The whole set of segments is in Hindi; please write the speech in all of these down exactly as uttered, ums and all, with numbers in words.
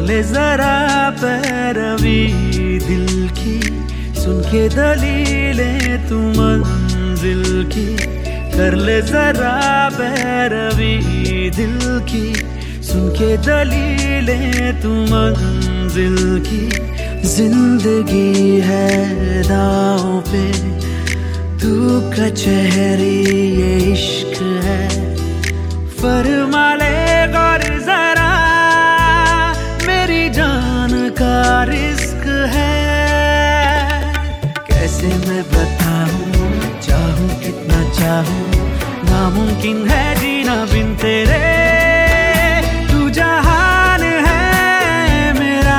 ले जरा पैरवी दिल की, सुन के दलीलें तू मंजिल की। कर ले जरा पैरवी दिल की, सुन के दलीलें तू मंजिल की। जिंदगी है दांव पे, तू कचहरी ये इश्क है। फरमा ले गौर जरा, मेरी जान का रिस्क है। कैसे मैं बताऊं, चाहूं कितना चाहूं, नामुमकिन है जीना बिन तेरे। तू जहान है मेरा,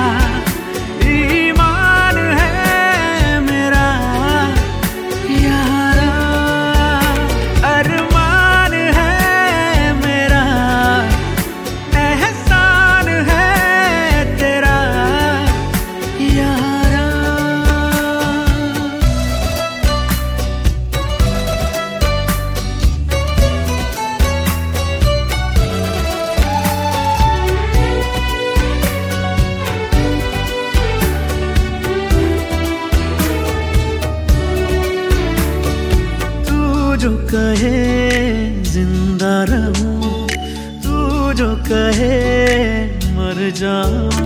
ईमान है मेरा यारा। अरमान है मेरा, एहसान है तेरा यारा। जो कहे जिंदा रहूं, तू जो कहे मर जाऊं।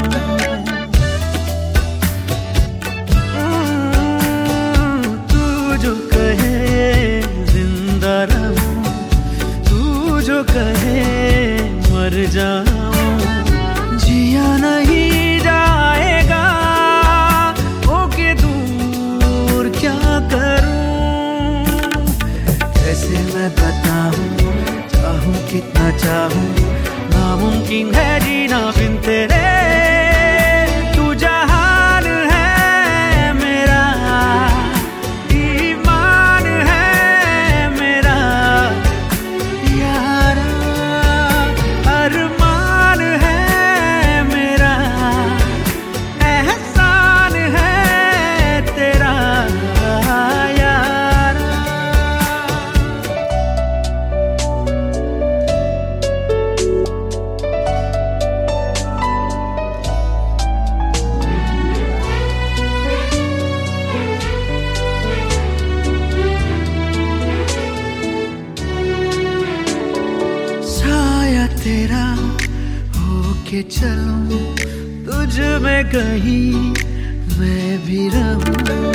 तू जो कहे जिंदा रहूं, तू जो कहे मर जाऊं। जिया नहीं जाएगा होके दूर, क्या करूं। कैसे मैं बताऊं, चाहूं कितना चाहूं, नामुमकिन है जीना बिन तेरे। तू जहान है मेरा, ईमान है मेरा यारा। अरमान है मेरा, एहसान है तेरा यारा। साया तेरा होके चलूं, तुझ में कहीं मैं भी रहूं।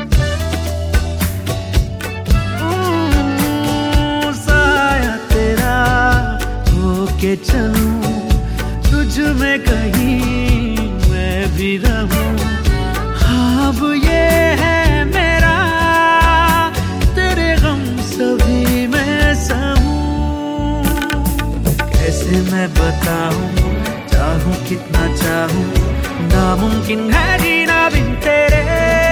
साया तेरा होके चलूं, तुझ में कहीं मैं भी रहूं। ख्वाब ये है मेरा, तेरे गम सभी में सहूं। कैसे मैं बताऊं, चाहूं कितना चाहूं, नामुमकिन है जीना बिन तेरे।